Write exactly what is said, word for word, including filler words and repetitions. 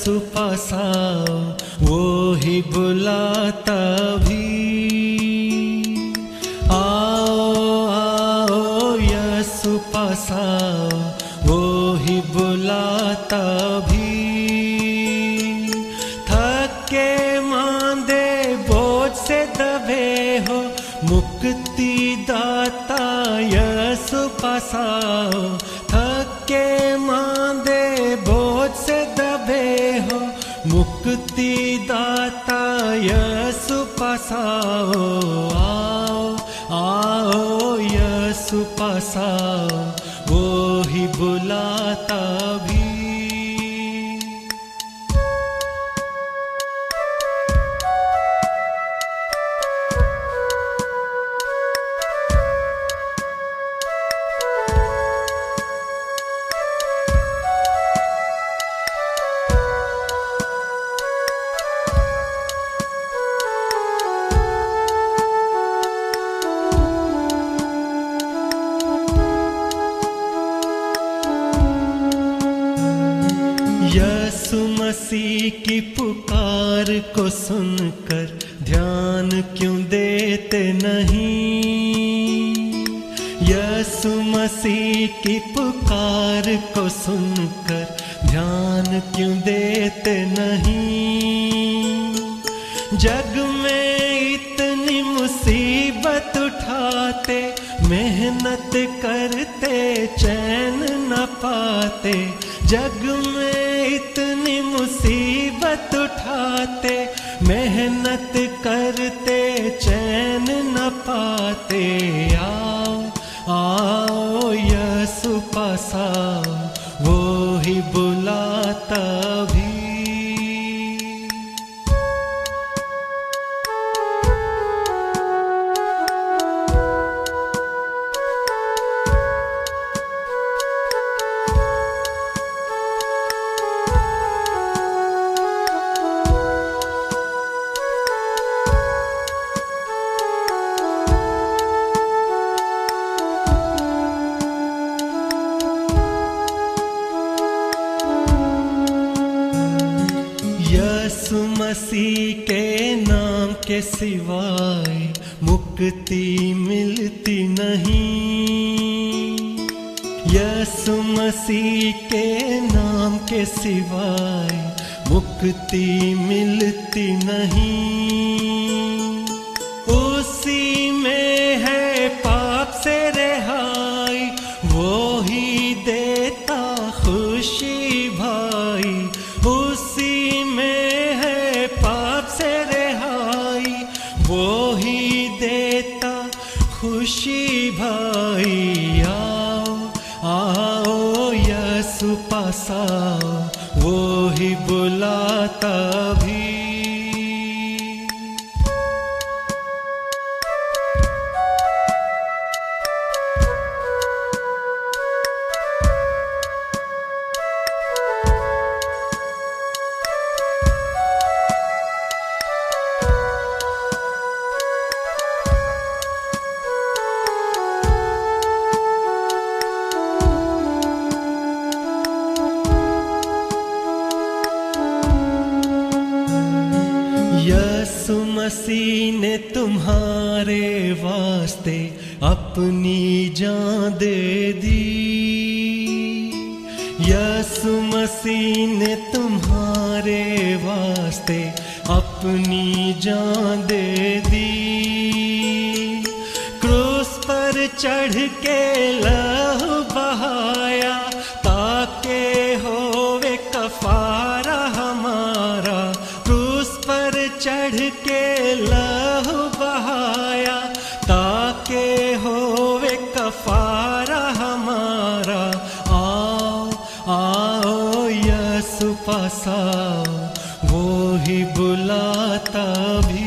यसु पास आओ, वो ही बुलाता भी। आओ आओ यसु पास आओ, वो ही बुलाता भी। थके मांदे बोझ से दबे हो, मुक्ति दाता यसु पास आओ। थके मांदे बोझ से दबे हो, मुक्ति दाता यसु पास आओ। आओ आओ यसु पास आओ, वो ही बुलाता भी। यसु मसीह की पुकार को सुनकर ध्यान क्यों देते नहीं। यसु मसीह की पुकार को सुनकर ध्यान क्यों देते नहीं। जग में इतनी मुसीबत उठाते, मेहनत करते चैन न पाते। जग में इतनी मुसीबत उठाते, मेहनत करते चैन न पाते। आओ आओ यसु पास आओ, वो ही बुलाता भी। यसु मसीह के नाम के सिवाय मुक्ति मिलती नहीं। यसु मसीह के नाम के सिवाय मुक्ति मिलती नहीं। उसी में है पाप से रिहाई, वो ही देता खुशी भाई। उसी में है पाप से रिहाई, वो ही देता खुशी भाई। आओ आओ यसु पास आओ, वो ही बुलाता भी। यसु मसीह ने तुम्हारे वास्ते अपनी जान दे दी। यसु मसीह ने तुम्हारे वास्ते अपनी जान दे दी। क्रूस पर चढ़ के लहू बहाया, ताके होवे कफारा हमारा। क्रूस पर चढ़ के लहू बहाया, ताके होवे कफारा हमारा। आओ आओ यसु पास आओ, वो ही बुलाता भी।